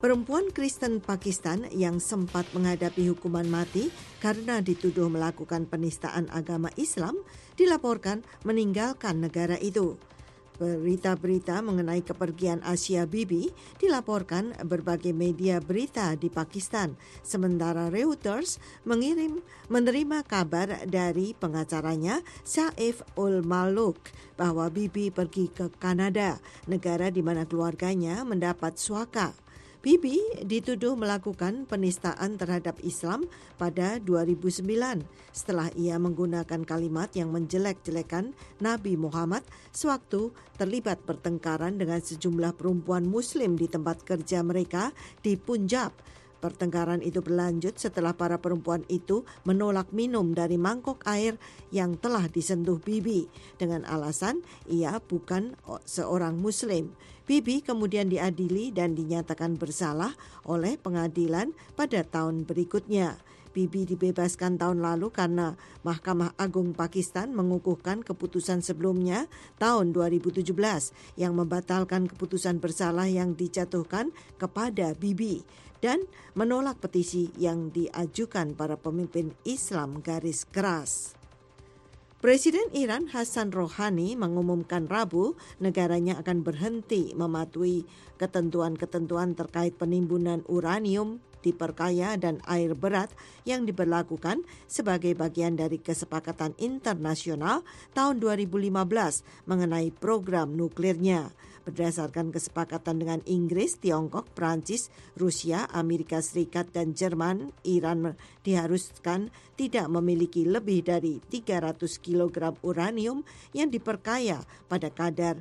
Perempuan Kristen Pakistan yang sempat menghadapi hukuman mati karena dituduh melakukan penistaan agama Islam dilaporkan meninggalkan negara itu. Berita-berita mengenai kepergian Asia Bibi dilaporkan berbagai media berita di Pakistan, sementara Reuters menerima kabar dari pengacaranya Saif ul Maluk bahwa Bibi pergi ke Kanada, negara di mana keluarganya mendapat suaka. Bibi dituduh melakukan penistaan terhadap Islam pada 2009 setelah ia menggunakan kalimat yang menjelek-jelekan Nabi Muhammad sewaktu terlibat pertengkaran dengan sejumlah perempuan Muslim di tempat kerja mereka di Punjab. Pertengkaran itu berlanjut setelah para perempuan itu menolak minum dari mangkok air yang telah disentuh Bibi dengan alasan ia bukan seorang Muslim. Bibi kemudian diadili dan dinyatakan bersalah oleh pengadilan pada tahun berikutnya. Bibi dibebaskan tahun lalu karena Mahkamah Agung Pakistan mengukuhkan keputusan sebelumnya tahun 2017 yang membatalkan keputusan bersalah yang dijatuhkan kepada Bibi dan menolak petisi yang diajukan para pemimpin Islam garis keras. Presiden Iran Hassan Rouhani mengumumkan Rabu negaranya akan berhenti mematuhi ketentuan-ketentuan terkait penimbunan uranium diperkaya dan air berat yang diberlakukan sebagai bagian dari kesepakatan internasional tahun 2015 mengenai program nuklirnya. Berdasarkan kesepakatan dengan Inggris, Tiongkok, Prancis, Rusia, Amerika Serikat, dan Jerman, Iran diharuskan tidak memiliki lebih dari 300 kg uranium yang diperkaya pada kadar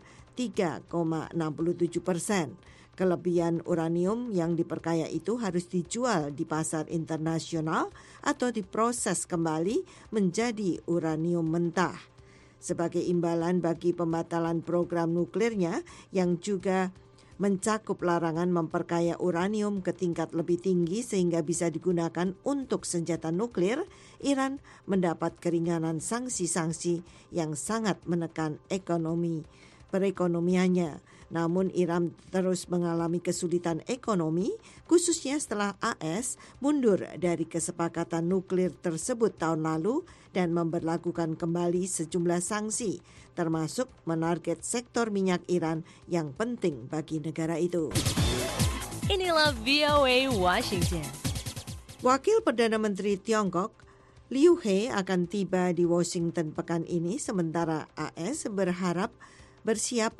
3,67%. Kelebihan uranium yang diperkaya itu harus dijual di pasar internasional atau diproses kembali menjadi uranium mentah. Sebagai imbalan bagi pembatalan program nuklirnya yang juga mencakup larangan memperkaya uranium ke tingkat lebih tinggi sehingga bisa digunakan untuk senjata nuklir, Iran mendapat keringanan sanksi-sanksi yang sangat menekan perekonomiannya. Namun Iran terus mengalami kesulitan ekonomi, khususnya setelah AS mundur dari kesepakatan nuklir tersebut tahun lalu dan memberlakukan kembali sejumlah sanksi, termasuk menarget sektor minyak Iran yang penting bagi negara itu. Inilah VOA Washington. Wakil Perdana Menteri Tiongkok Liu He akan tiba di Washington pekan ini, sementara AS bersiap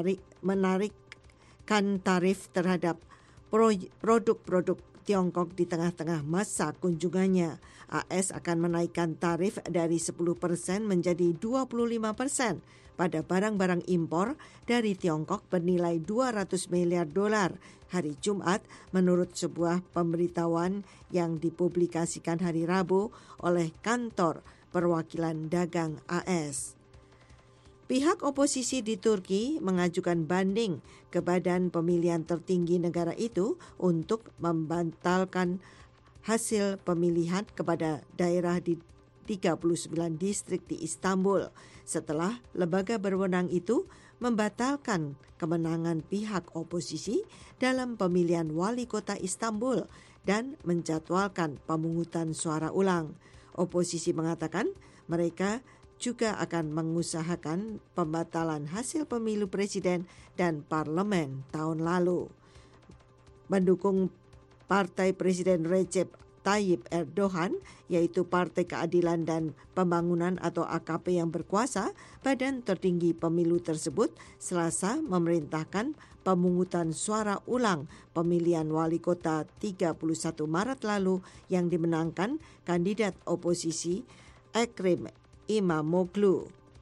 menarikkan tarif terhadap produk-produk Tiongkok di tengah-tengah masa kunjungannya. AS akan menaikkan tarif dari 10% menjadi 25% pada barang-barang impor dari Tiongkok bernilai 200 miliar dolar hari Jumat menurut sebuah pemberitahuan yang dipublikasikan hari Rabu oleh kantor perwakilan dagang AS. Pihak oposisi di Turki mengajukan banding ke badan pemilihan tertinggi negara itu untuk membatalkan hasil pemilihan kepada daerah di 39 distrik di Istanbul setelah lembaga berwenang itu membatalkan kemenangan pihak oposisi dalam pemilihan wali kota Istanbul dan menjadwalkan pemungutan suara ulang. Oposisi mengatakan mereka juga akan mengusahakan pembatalan hasil pemilu presiden dan parlemen tahun lalu. Mendukung Partai Presiden Recep Tayyip Erdogan, yaitu Partai Keadilan dan Pembangunan atau AKP yang berkuasa, badan tertinggi pemilu tersebut Selasa memerintahkan pemungutan suara ulang pemilihan wali kota 31 Maret lalu yang dimenangkan kandidat oposisi Ekrem Imamoglu.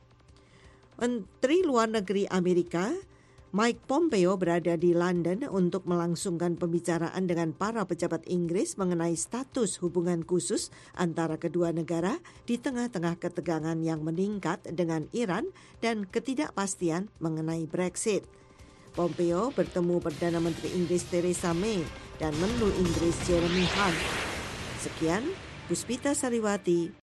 Menteri Luar Negeri Amerika Mike Pompeo berada di London untuk melangsungkan pembicaraan dengan para pejabat Inggris mengenai status hubungan khusus antara kedua negara di tengah-tengah ketegangan yang meningkat dengan Iran dan ketidakpastian mengenai Brexit. Pompeo bertemu Perdana Menteri Inggris Theresa May dan Menlu Inggris Jeremy Hunt. Sekian, Puspita Sariwati,